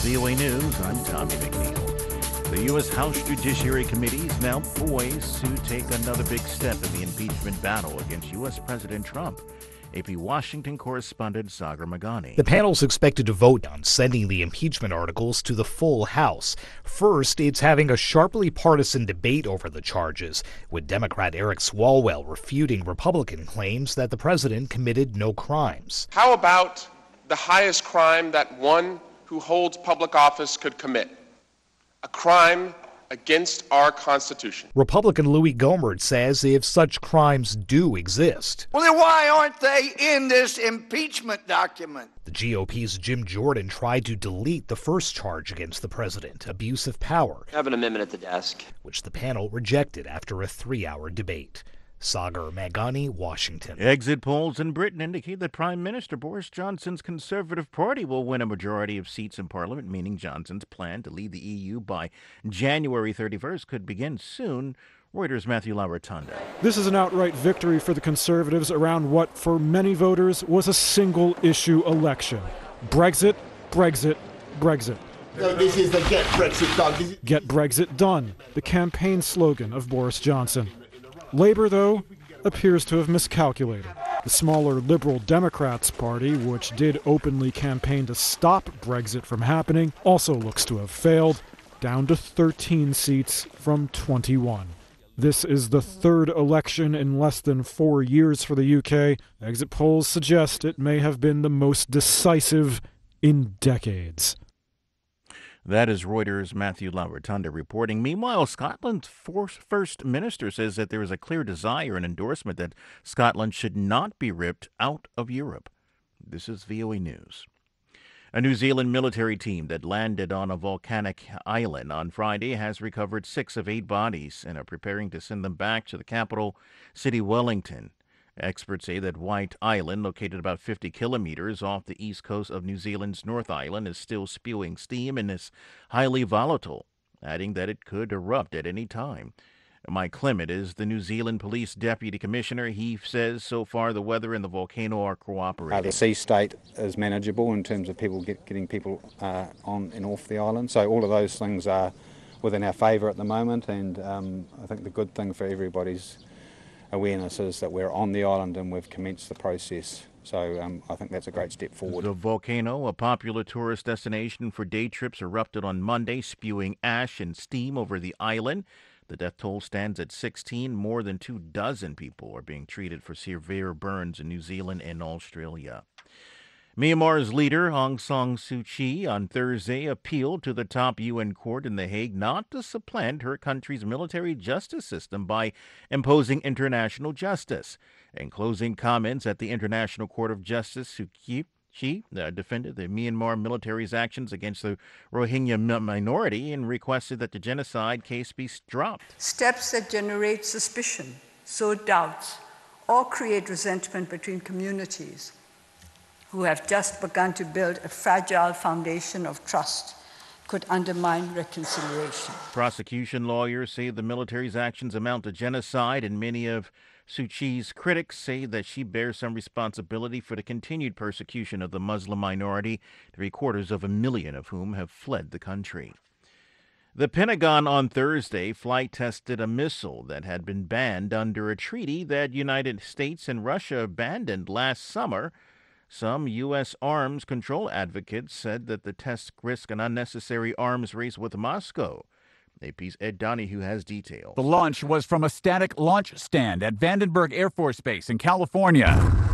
VOA News. I'm Tommy McNeil. The U.S. House Judiciary Committee is now poised to take another big step in the impeachment battle against U.S. President Trump. AP Washington correspondent Sagar Meghani. The panel's expected to vote on sending the impeachment articles to the full House. First, it's having a sharply partisan debate over the charges, with Democrat Eric Swalwell refuting Republican claims that the president committed no crimes. How about the highest crime that one who holds public office could commit? A crime against our Constitution. Republican Louis Gohmert says if such crimes do exist, well, then why aren't they in this impeachment document? The GOP's Jim Jordan tried to delete the first charge against the president, abuse of power. I have an amendment at the desk, which the panel rejected after a 3-hour debate. Sagar Meghani, Washington. Exit polls in Britain indicate that Prime Minister Boris Johnson's Conservative Party will win a majority of seats in Parliament, meaning Johnson's plan to lead the EU by January 31st could begin soon. Reuters' Matthew LaRotunda. This is an outright victory for the Conservatives around what, for many voters, was a single-issue election. Brexit, Brexit, Brexit. So this is the Get Brexit Done. Get Brexit Done, the campaign slogan of Boris Johnson. Labour, though, appears to have miscalculated. The smaller Liberal Democrats Party, which did openly campaign to stop Brexit from happening, also looks to have failed, down to 13 seats from 21. This is the third election in less than 4 years for the UK. Exit polls suggest it may have been the most decisive in decades. That is Reuters' Matthew LaRotunda reporting. Meanwhile, Scotland's First Minister says that there is a clear desire and endorsement that Scotland should not be ripped out of Europe. This is VOA News. A New Zealand military team that landed on a volcanic island on Friday has recovered 6 of 8 bodies and are preparing to send them back to the capital city, Wellington. Experts say that White Island, located about 50 kilometers off the east coast of New Zealand's North Island, is still spewing steam and is highly volatile, adding that it could erupt at any time. Mike Clement is the New Zealand Police Deputy Commissioner. He says so far the weather and the volcano are cooperating. The sea state is manageable in terms of getting people on and off the island. So all of those things are within our favour at the moment, and I think the good thing for everybody's awareness is that we're on the island and we've commenced the process. So I think that's a great step forward. The volcano, a popular tourist destination for day trips, erupted on Monday, spewing ash and steam over the island. The death toll stands at 16. More than 24 people are being treated for severe burns in New Zealand and Australia. Myanmar's leader, Aung San Suu Kyi, on Thursday appealed to the top UN court in The Hague not to supplant her country's military justice system by imposing international justice. In closing comments at the International Court of Justice, Suu Kyi defended the Myanmar military's actions against the Rohingya minority and requested that the genocide case be dropped. Steps that generate suspicion, sow doubts, or create resentment between communities who have just begun to build a fragile foundation of trust could undermine reconciliation. Prosecution lawyers say the military's actions amount to genocide, and many of Suu Kyi's critics say that she bears some responsibility for the continued persecution of the Muslim minority, 750,000 of whom have fled the country. The Pentagon on Thursday flight tested a missile that had been banned under a treaty that United States and Russia abandoned last summer. Some U.S. arms control advocates said that the test risked an unnecessary arms race with Moscow. AP's Ed Donahue has details. The launch was from a static launch stand at Vandenberg Air Force Base in California.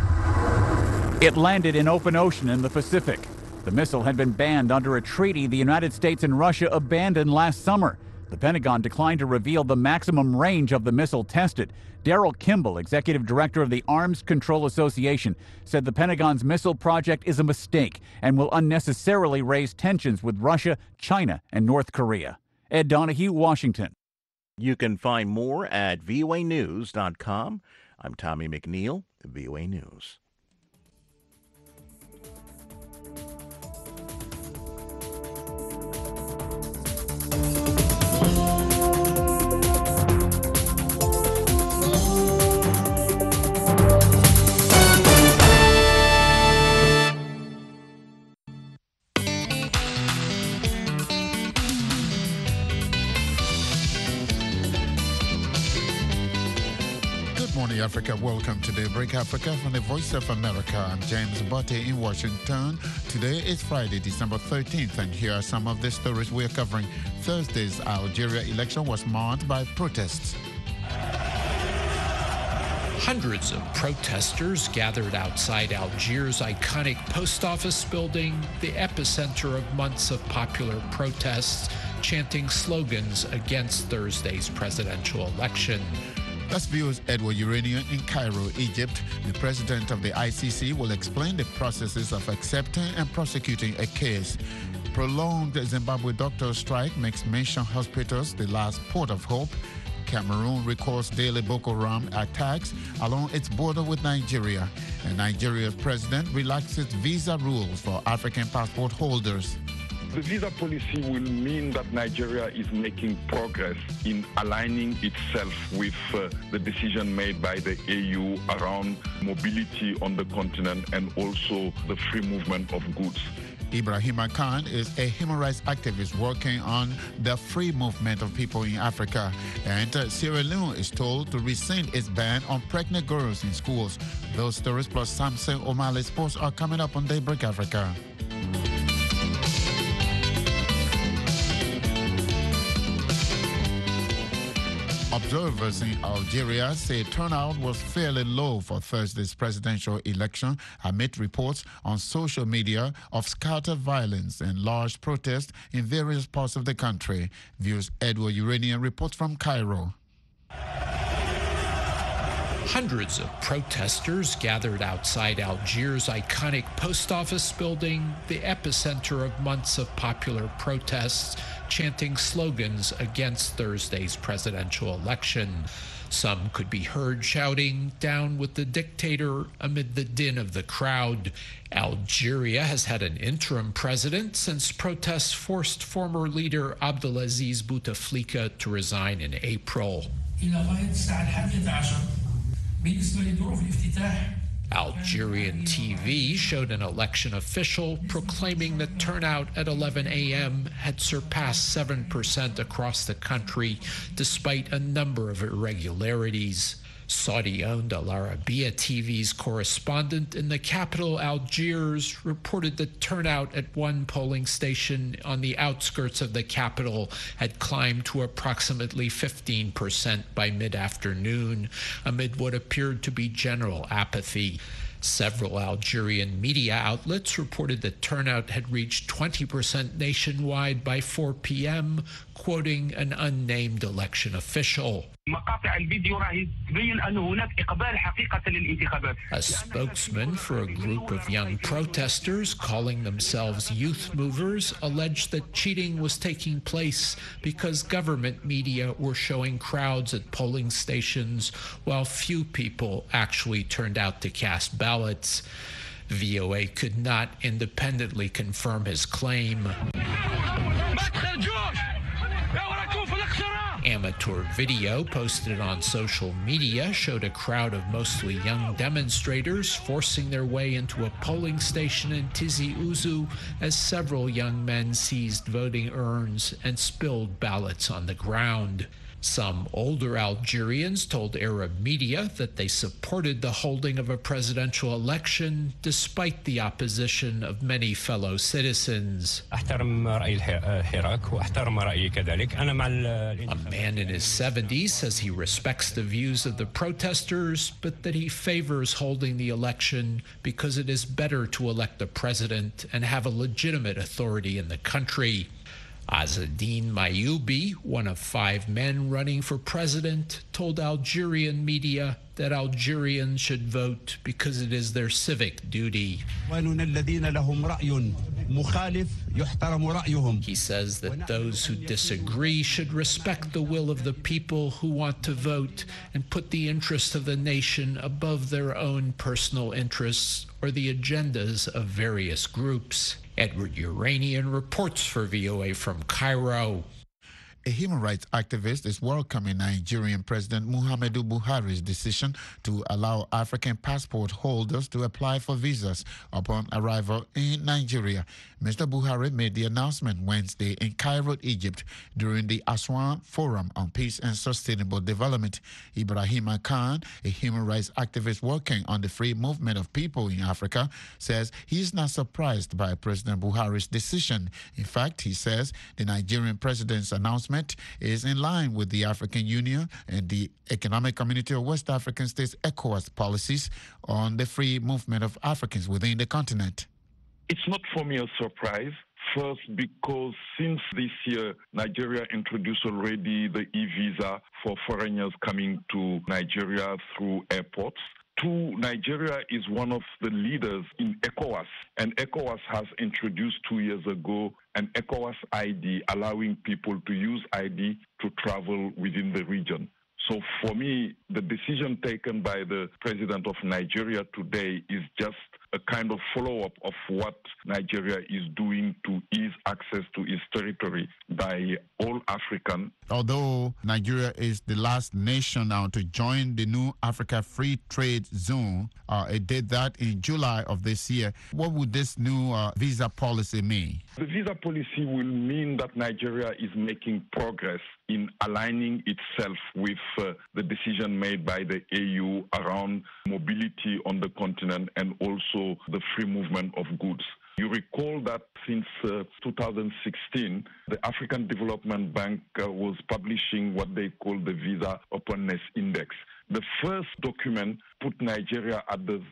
It landed in open ocean in the Pacific. The missile had been banned under a treaty the United States and Russia abandoned last summer. The Pentagon declined to reveal the maximum range of the missile tested. Daryl Kimball, executive director of the Arms Control Association, said the Pentagon's missile project is a mistake and will unnecessarily raise tensions with Russia, China, and North Korea. Ed Donahue, Washington. You can find more at voanews.com. I'm Tommy McNeil, VOA News. Hi, Africa. Welcome to Daybreak Africa from the Voice of America. I'm James Botte in Washington. Today is Friday, December 13th, and here are some of the stories we're covering. Thursday's Algeria election was marred by protests. Hundreds of protesters gathered outside Algiers' iconic post office building, the epicenter of months of popular protests, chanting slogans against Thursday's presidential election. That's VOA's Edward Urania in Cairo, Egypt. The president of the ICC will explain the processes of accepting and prosecuting a case. Prolonged Zimbabwe doctor strike makes mission hospitals the last port of hope. Cameroon records daily Boko Haram attacks along its border with Nigeria. And Nigeria's president relaxes visa rules for African passport holders. The visa policy will mean that Nigeria is making progress in aligning itself with the decision made by the AU around mobility on the continent and also the free movement of goods. Ibrahima Khan is a human rights activist working on the free movement of people in Africa. And Sierra Leone is told to rescind its ban on pregnant girls in schools. Those stories plus Samson O'Malley Sports are coming up on Daybreak Africa. Observers in Algeria say turnout was fairly low for Thursday's presidential election amid reports on social media of scattered violence and large protests in various parts of the country. VOA's Edward Urania reports from Cairo. Hundreds of protesters gathered outside Algiers' iconic post office building, the epicenter of months of popular protests, chanting slogans against Thursday's presidential election. Some could be heard shouting, "Down with the dictator," amid the din of the crowd. Algeria has had an interim president since protests forced former leader Abdelaziz Bouteflika to resign in April. Algerian TV showed an election official proclaiming that turnout at 11 a.m. had surpassed 7% across the country, despite a number of irregularities. Saudi-owned Al Arabiya TV's correspondent in the capital, Algiers, reported that turnout at one polling station on the outskirts of the capital had climbed to approximately 15% by mid-afternoon, amid what appeared to be general apathy. Several Algerian media outlets reported that turnout had reached 20% nationwide by 4 p.m., quoting an unnamed election official. A spokesman for a group of young protesters calling themselves youth movers alleged that cheating was taking place because government media were showing crowds at polling stations while few people actually turned out to cast ballots. VOA could not independently confirm his claim. Amateur video posted on social media showed a crowd of mostly young demonstrators forcing their way into a polling station in Tizi Ouzou as several young men seized voting urns and spilled ballots on the ground. Some older Algerians told Arab media that they supported the holding of a presidential election despite the opposition of many fellow citizens. A man in his 70s says he respects the views of the protesters, but that he favors holding the election because it is better to elect a president and have a legitimate authority in the country. Azzedine Mayoubi, one of 5 men running for president, told Algerian media that Algerians should vote because it is their civic duty. He says that those who disagree should respect the will of the people who want to vote and put the interests of the nation above their own personal interests or the agendas of various groups. Edward Uranian reports for VOA from Cairo. A human rights activist is welcoming Nigerian President Muhammadu Buhari's decision to allow African passport holders to apply for visas upon arrival in Nigeria. Mr. Buhari made the announcement Wednesday in Cairo, Egypt, during the Aswan Forum on Peace and Sustainable Development. Ibrahima Khan, a human rights activist working on the free movement of people in Africa, says he is not surprised by President Buhari's decision. In fact, he says the Nigerian president's announcement is in line with the African Union and the Economic Community of West African States ECOWAS policies on the free movement of Africans within the continent. It's not for me a surprise. First, because since this year, Nigeria introduced already the e-visa for foreigners coming to Nigeria through airports. Two, Nigeria is one of the leaders in ECOWAS, and ECOWAS has introduced 2 years ago an ECOWAS ID, allowing people to use ID to travel within the region. So for me, the decision taken by the president of Nigeria today is just a kind of follow-up of what Nigeria is doing to ease access to its territory by all African. Although Nigeria is the last nation now to join the new Africa Free Trade Zone, it did that in July of this year. What would this new visa policy mean? The visa policy will mean that Nigeria is making progress in aligning itself with the decision made by the AU around mobility on the continent and also the free movement of goods. You recall that since 2016, the African Development Bank was publishing what they call the Visa Openness Index. The first document put Nigeria at the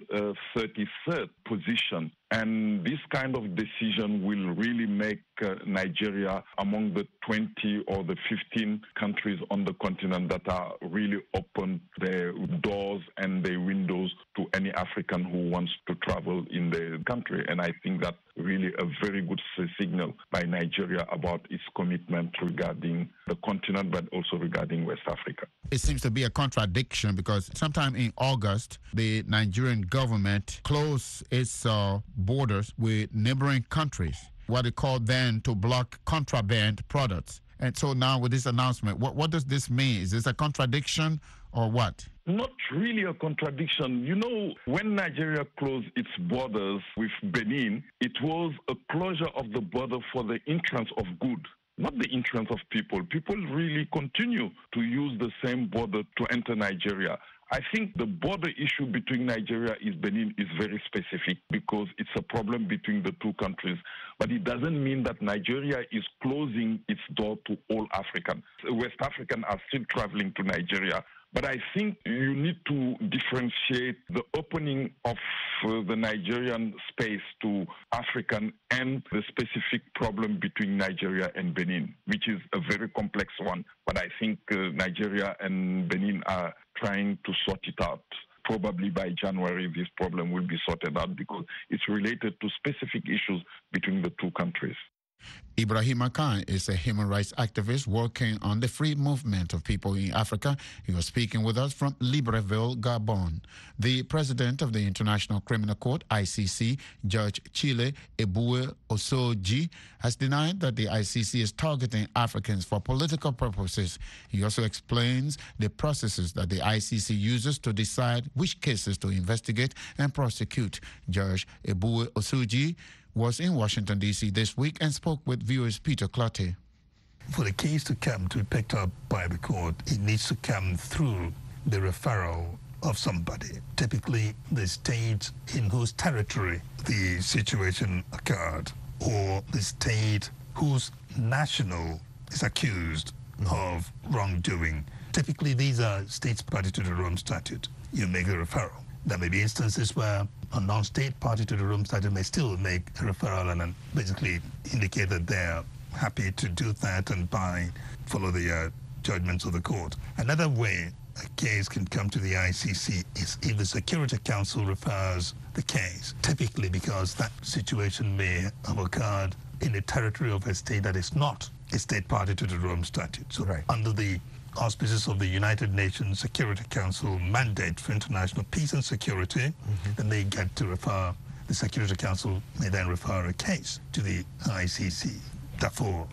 33rd position. And this kind of decision will really make Nigeria among the 20 or the 15 countries on the continent that are really open their doors and their windows to any African who wants to travel in the country. And I think that's really a very good signal by Nigeria about its commitment regarding the continent, but also regarding West Africa. It seems to be a contradiction because sometime in August, the Nigerian government closed its borders with neighboring countries, what they called then to block contraband products. And so now with this announcement, what does this mean? Is this a contradiction or what? Not really a contradiction. You know, when Nigeria closed its borders with Benin, it was a closure of the border for the entrance of goods, not the entrance of people. People really continue to use the same border to enter Nigeria. I think the border issue between Nigeria and Benin is very specific because it's a problem between the two countries. But it doesn't mean that Nigeria is closing its door to all Africans. West Africans are still traveling to Nigeria. But I think you need to differentiate the opening of the Nigerian space to African and the specific problem between Nigeria and Benin, which is a very complex one. But I think Nigeria and Benin are trying to sort it out. Probably by January, this problem will be sorted out because it's related to specific issues between the two countries. Ibrahima Khan is a human rights activist working on the free movement of people in Africa. He was speaking with us from Libreville, Gabon. The president of the International Criminal Court, ICC, Judge Chile Ebue Osoji, has denied that the ICC is targeting Africans for political purposes. He also explains the processes that the ICC uses to decide which cases to investigate and prosecute. Judge Ebue Osoji was in Washington, D.C. this week and spoke with viewers Peter Clottey. For the case to come to be picked up by the court, it needs to come through the referral of somebody, typically the state in whose territory the situation occurred, or the state whose national is accused of wrongdoing. Typically, these are states party to the Rome Statute. You make the referral. There may be instances where a non-state party to the Rome Statute may still make a referral and basically indicate that they're happy to do that and follow the judgments of the court. Another way a case can come to the ICC is if the Security Council refers the case, typically because that situation may have occurred in the territory of a state that is not a state party to the Rome Statute. So under the auspices of the United Nations Security Council mandate for international peace and security, then they get to refer, the Security Council may then refer a case to the ICC. Therefore,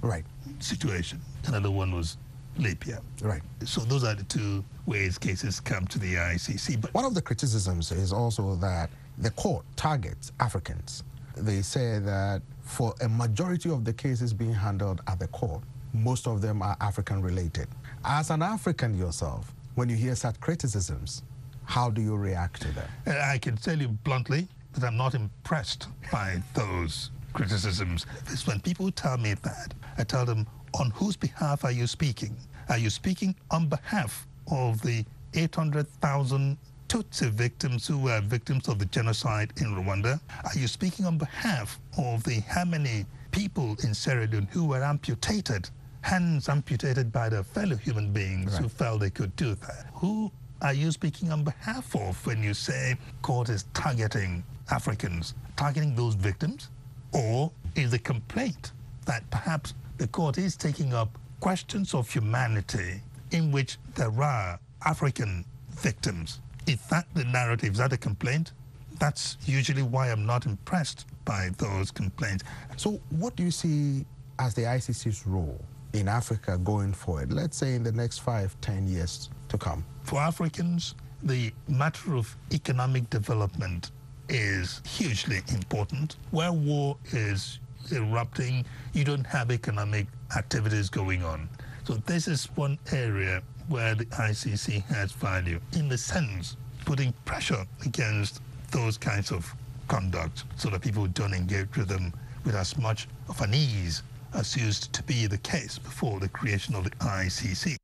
situation. Another one was leap year. Right. So those are the two ways cases come to the ICC. But one of the criticisms is also that the court targets Africans. They say that for a majority of the cases being handled at the court, most of them are African related. As an African yourself, when you hear such criticisms, how do you react to them? I can tell you bluntly that I'm not impressed by those criticisms. It's when people tell me that, I tell them, on whose behalf are you speaking? Are you speaking on behalf of the 800,000 Tutsi victims who were victims of the genocide in Rwanda? Are you speaking on behalf of the how many people in Sierra Leone who were amputated, hands amputated by their fellow human beings who felt they could do that? Who are you speaking on behalf of when you say court is targeting Africans, targeting those victims? Or is the complaint that perhaps the court is taking up questions of humanity in which there are African victims? Is that the narrative? Is that a complaint? That's usually why I'm not impressed by those complaints. So what do you see as the ICC's role in Africa going forward, let's say in the next 5-10 years to come? For Africans, the matter of economic development is hugely important. Where war is erupting, you don't have economic activities going on. So this is one area where the ICC has value, in the sense putting pressure against those kinds of conduct so that people don't engage with them with as much of an ease as used to be the case before the creation of the ICC.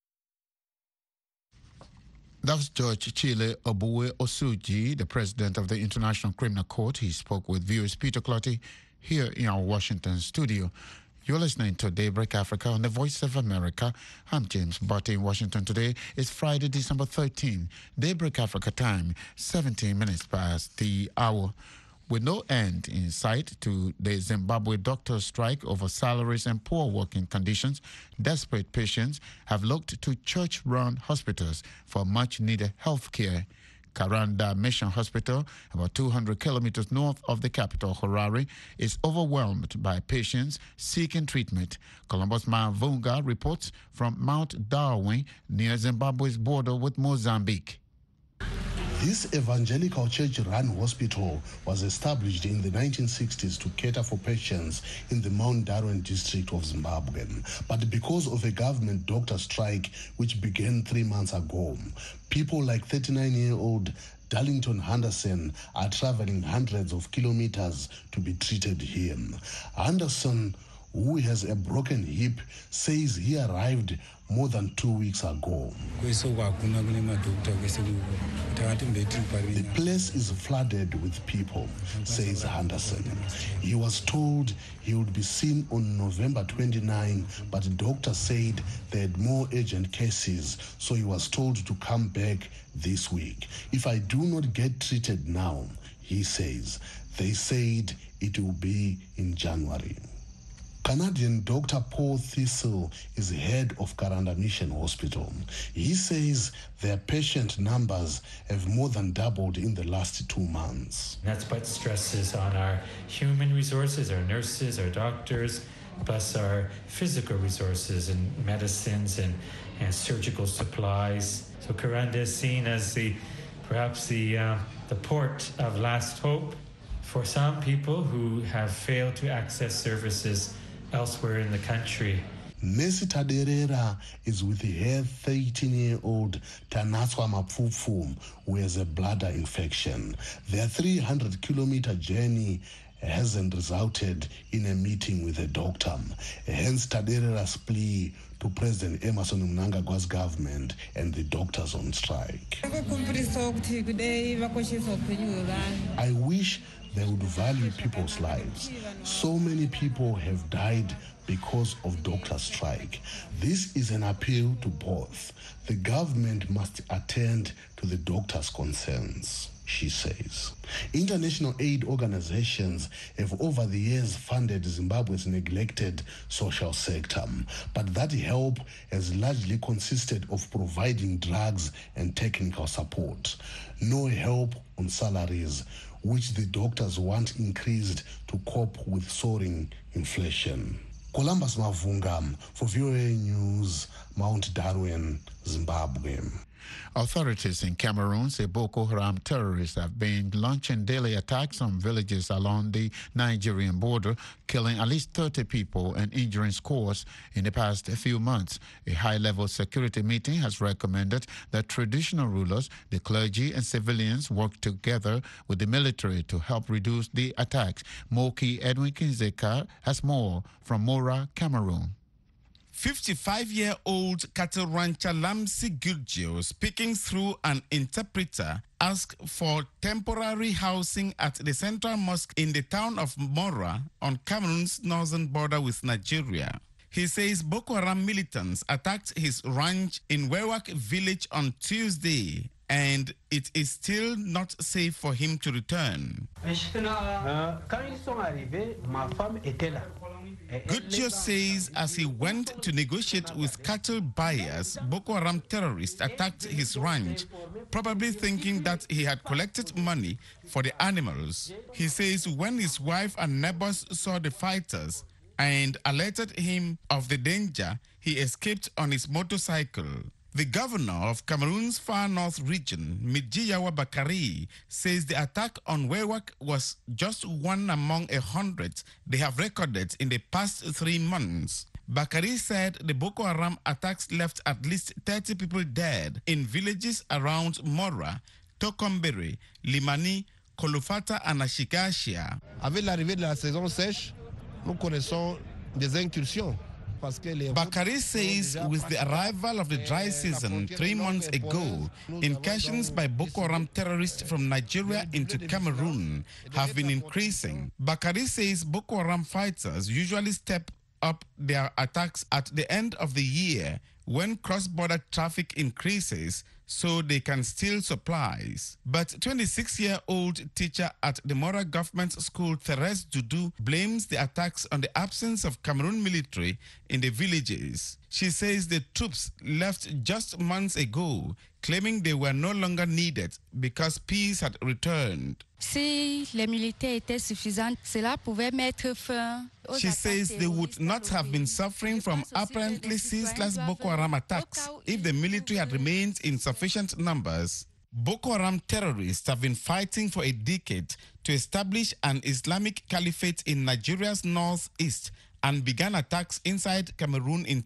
That's Judge Chile Obuwe Osuji, the president of the International Criminal Court. He spoke with viewers Peter Clotty here in our Washington studio. You're listening to Daybreak Africa on the Voice of America. I'm James Botte in Washington today. It's Friday, December 13. Daybreak Africa time, 17 minutes past the hour. With no end in sight to the Zimbabwe doctors' strike over salaries and poor working conditions, desperate patients have looked to church-run hospitals for much-needed health care. Karanda Mission Hospital, about 200 kilometers north of the capital, Harare, is overwhelmed by patients seeking treatment. Columbus Mavunga reports from Mount Darwin near Zimbabwe's border with Mozambique. This evangelical church-run hospital was established in the 1960s to cater for patients in the Mount Darwin district of Zimbabwe. But because of a government doctor strike which began 3 months ago, people like 39-year-old Darlington Henderson are traveling hundreds of kilometers to be treated here. Henderson, who has a broken hip, says he arrived more than 2 weeks ago. The place is flooded with people, says Henderson. He was told he would be seen on November 29, but doctors said they had more urgent cases, so he was told to come back this week. If I do not get treated now, he says, they said it will be in January. Canadian Dr. Paul Thistle is head of Karanda Mission Hospital. He says their patient numbers have more than doubled in the last 2 months. That's what stresses on our human resources, our nurses, our doctors, plus our physical resources and medicines and surgical supplies. So Karanda is seen as perhaps the port of last hope for some people who have failed to access services elsewhere in the country. Mercy Taderera is with her 13-year-old Tanatswa Mapfufu, who has a bladder infection. Their 300-kilometer journey hasn't resulted in a meeting with a doctor. Hence Taderera's plea to President Emmerson Mnangagwa's government and the doctors on strike. I wish they would value people's lives. So many people have died because of doctor strike. This is an appeal to both. The government must attend to the doctors' concerns, she says. International aid organizations have over the years funded Zimbabwe's neglected social sector, but that help has largely consisted of providing drugs and technical support. No help on salaries, which the doctors want increased to cope with soaring inflation. Columbus Mavunga for VOA News, Mount Darwin, Zimbabwe. Authorities in Cameroon say Boko Haram terrorists have been launching daily attacks on villages along the Nigerian border, killing at least 30 people and injuring scores in the past few months. A high-level security meeting has recommended that traditional rulers, the clergy and civilians work together with the military to help reduce the attacks. Moki Edwin Kinzeka has more from Mora, Cameroon. 55-year-old cattle rancher Lamsi Gurgio, speaking through an interpreter, asked for temporary housing at the central mosque in the town of Mora on Cameroon's northern border with Nigeria. He says Boko Haram militants attacked his ranch in Wewak village on Tuesday, and it is still not safe for him to return. Gutjo says as he went to negotiate with cattle buyers, Boko Haram terrorists attacked his ranch, probably thinking that he had collected money for the animals. He says when his wife and neighbors saw the fighters and alerted him of the danger, he escaped on his motorcycle. The governor of Cameroon's far north region, Midjiyawa Bakari, says the attack on Wewak was just one among 100 they have recorded in the past 3 months. Bakari said the Boko Haram attacks left at least 30 people dead in villages around Mora, Tokombere, Limani, Kolofata and Ashikashia. Avec l'arrivée de la saison sèche, nous connaissons des incursions. Bakari says with the arrival of the dry season 3 months ago, incursions by Boko Haram terrorists from Nigeria into Cameroon have been increasing. Bakari says Boko Haram fighters usually step up their attacks at the end of the year when cross-border traffic increases so they can steal supplies. But 26-year-old teacher at the Mora Government School, Therese Dudu, blames the attacks on the absence of Cameroon military in the villages. She says the troops left just months ago, claiming they were no longer needed because peace had returned. Si les militaires étaient suffisants, cela pouvait mettre fin. She says they would not have been suffering from apparently ceaseless Boko Haram attacks if the military had remained in sufficient numbers. Boko Haram terrorists have been fighting for a decade to establish an Islamic caliphate in Nigeria's northeast and began attacks inside Cameroon in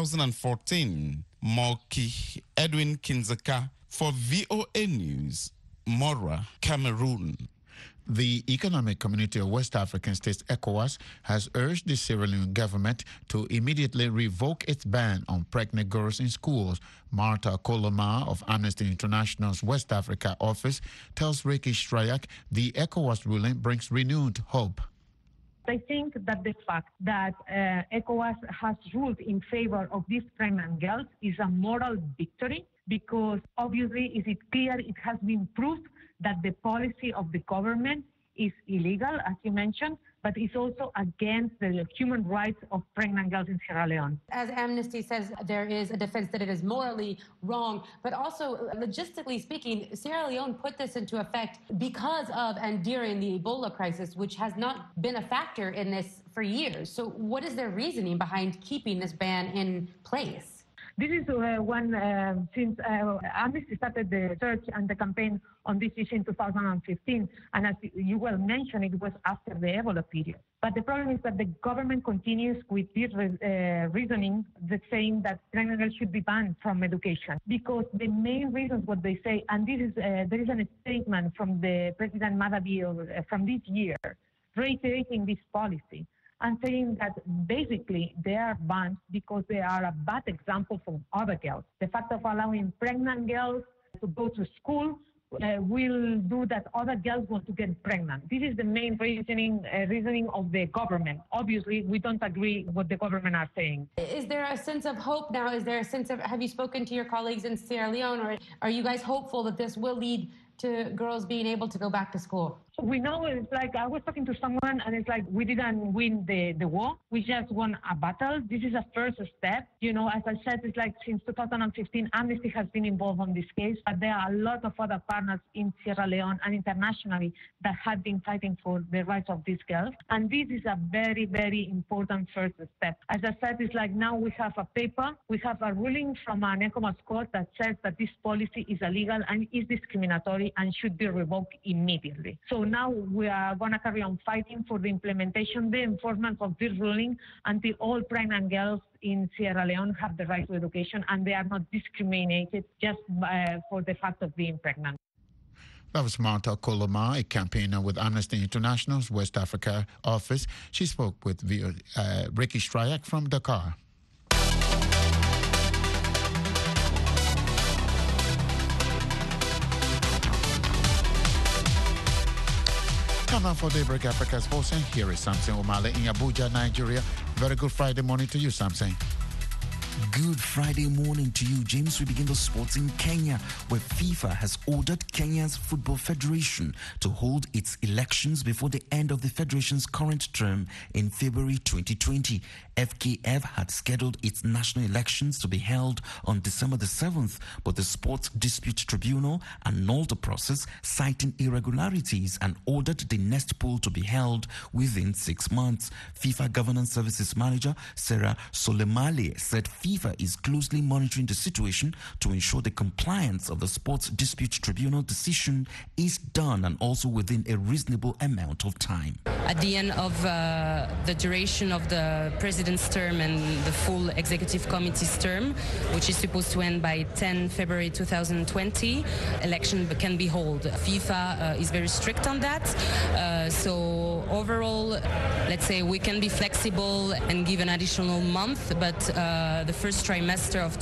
2014. Moki Edwin Kinzeka for VOA News, Mora, Cameroon. The Economic Community of West African States, ECOWAS, has urged the Sierra Leone government to immediately revoke its ban on pregnant girls in schools. Martha Koloma of Amnesty International's West Africa office tells Ricky Strayak the ECOWAS ruling brings renewed hope. I think that the fact that ECOWAS has ruled in favor of these pregnant girls is a moral victory, because obviously it is clear, it has been proved that the policy of the government is illegal, as you mentioned, but it's also against the human rights of pregnant girls in Sierra Leone. As Amnesty says, there is a defense that it is morally wrong, but also logistically speaking, Sierra Leone put this into effect because of and during the Ebola crisis, which has not been a factor in this for years. So what is their reasoning behind keeping this ban in place? This is since Amnesty started the search and the campaign on this issue in 2015, and as you well mentioned, it was after the Ebola period. But the problem is that the government continues with this reasoning, that saying that pregnant girls should be banned from education, because the main reasons what they say, and this is there is a statement from the President Madabi from this year, reiterating this policy, and saying that basically they are banned because they are a bad example for other girls. The fact of allowing pregnant girls to go to school will do that other girls want to get pregnant. This is the main reasoning of the government. Obviously, we don't agree with what the government are saying. Is there a sense of hope now? Is there a sense of, have you spoken to your colleagues in Sierra Leone, or are you guys hopeful that this will lead to girls being able to go back to school? We know it's like, I was talking to someone and it's like, we didn't win the war. We just won a battle. This is a first step. You know, as I said, it's like since 2015, Amnesty has been involved on this case, but there are a lot of other partners in Sierra Leone and internationally that have been fighting for the rights of these girls. And this is a very, very important first step. As I said, it's like now we have a paper, we have a ruling from an ECOWAS court that says that this policy is illegal and is discriminatory and should be revoked immediately. So now we are going to carry on fighting for the implementation, the enforcement of this ruling until all pregnant girls in Sierra Leone have the right to education and they are not discriminated just for the fact of being pregnant. That was Martha Koloma, a campaigner with Amnesty International's West Africa office. She spoke with Ricky Stryak from Dakar. Come now for Daybreak Africa Sports, and here is Samson Omale in Abuja, Nigeria. Very good Friday morning to you, Samson. Good Friday morning to you, James. We begin the sports in Kenya, where FIFA has ordered Kenya's Football Federation to hold its elections before the end of the federation's current term in February 2020. FKF had scheduled its national elections to be held on December the 7th, but the Sports Dispute Tribunal annulled the process, citing irregularities, and ordered the next poll to be held within 6 months. FIFA Governance Services Manager Sarah Solemale said FIFA is closely monitoring the situation to ensure the compliance of the Sports Dispute Tribunal decision is done and also within a reasonable amount of time. At the end of the duration of the president's term and the full executive committee's term, which is supposed to end by 10 February 2020, election can be held. FIFA is very strict on that. So overall, let's say we can be flexible and give an additional month, but the first trimester of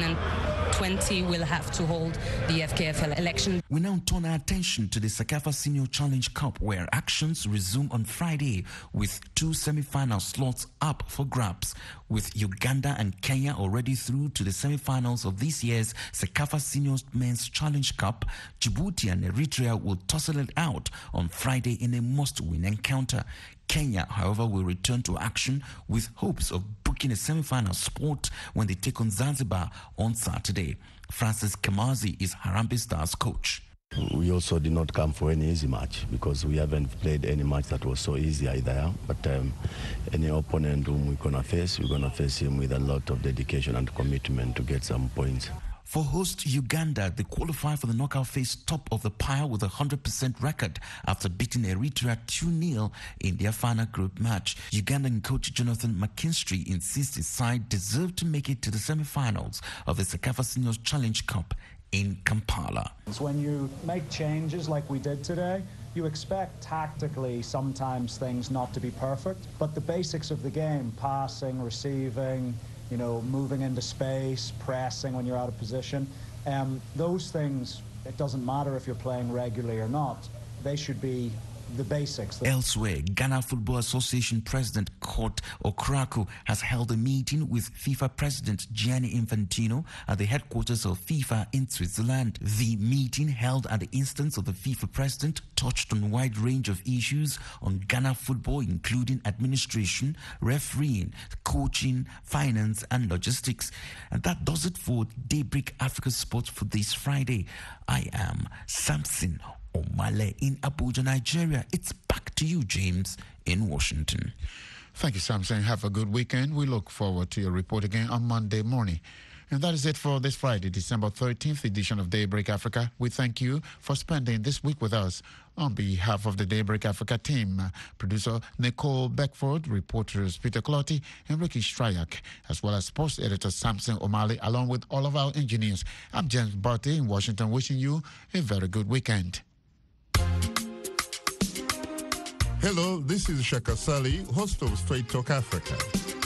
2020 will have to hold the FKF election. We now turn our attention to the Sekafa Senior Challenge Cup, where actions resume on Friday with 2 semi-final slots up for grabs, with Uganda and Kenya already through to the semi-finals of this year's Sekafa Senior Men's Challenge Cup. Djibouti and Eritrea will tussle it out on Friday in a must-win encounter. Kenya, however, will return to action with hopes of booking a semi-final spot when they take on Zanzibar on Saturday. Francis Kamazi is Harambee Stars coach. We also did not come for any easy match because we haven't played any match that was so easy either. But any opponent whom we're going to face him with a lot of dedication and commitment to get some points. For host Uganda, they qualify for the knockout phase top of the pile with a 100% record after beating Eritrea 2-0 in their final group match. Ugandan coach Jonathan McKinstry insists his side deserved to make it to the semi-finals of the Sekafa Seniors Challenge Cup in Kampala. When you make changes like we did today, you expect tactically sometimes things not to be perfect, but the basics of the game, passing, receiving, moving into space, pressing when you're out of position, those things, it doesn't matter if you're playing regularly or not, they should be the basics. Elsewhere, Ghana Football Association President Kurt Okraku has held a meeting with FIFA President Gianni Infantino at the headquarters of FIFA in Switzerland. The meeting, held at the instance of the FIFA President, touched on a wide range of issues on Ghana football, including administration, refereeing, coaching, finance, and logistics. And that does it for Daybreak Africa Sports for this Friday. I am Samson Omale in Abuja, Nigeria. It's back to you, James, in Washington. Thank you, Samson. Have a good weekend. We look forward to your report again on Monday morning. And that is it for this Friday, December 13th edition of Daybreak Africa. We thank you for spending this week with us. On behalf of the Daybreak Africa team, producer Nicole Beckford, reporters Peter Clotty and Ricky Stryak, as well as sports editor Samson Omale, along with all of our engineers. I'm James Barty in Washington, wishing you a very good weekend. Hello, this is Shaka Sali, host of Straight Talk Africa.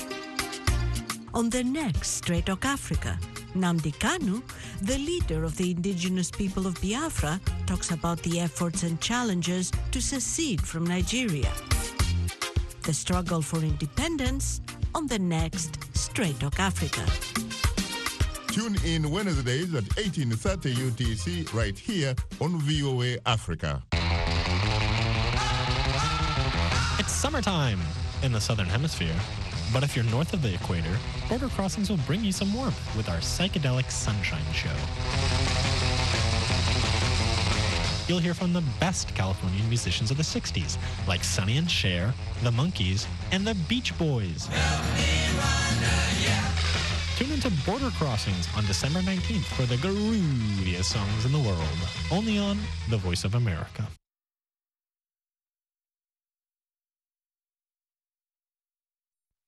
On the next Straight Talk Africa, Nnamdi Kanu, the leader of the indigenous people of Biafra, talks about the efforts and challenges to secede from Nigeria. The struggle for independence on the next Straight Talk Africa. Tune in Wednesdays at 18:30 UTC right here on VOA Africa. summertime in the southern hemisphere. But if you're north of the equator, Border Crossings will bring you some warmth with our psychedelic sunshine show. You'll hear from the best Californian musicians of the 60s, like Sonny and Cher, the Monkees, and the Beach Boys. Tune into Border Crossings on December 19th for the grooviest songs in the world, only on The Voice of America.